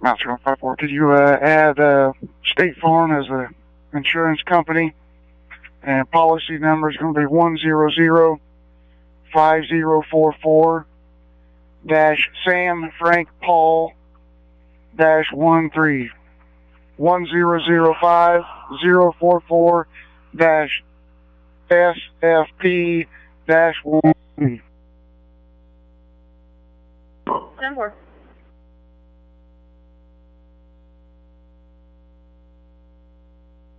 95154. Could you add State Farm as an insurance company? And policy number is going to be 1005044-Sam Frank Paul -13. 1005044-SFP-1. 10-4.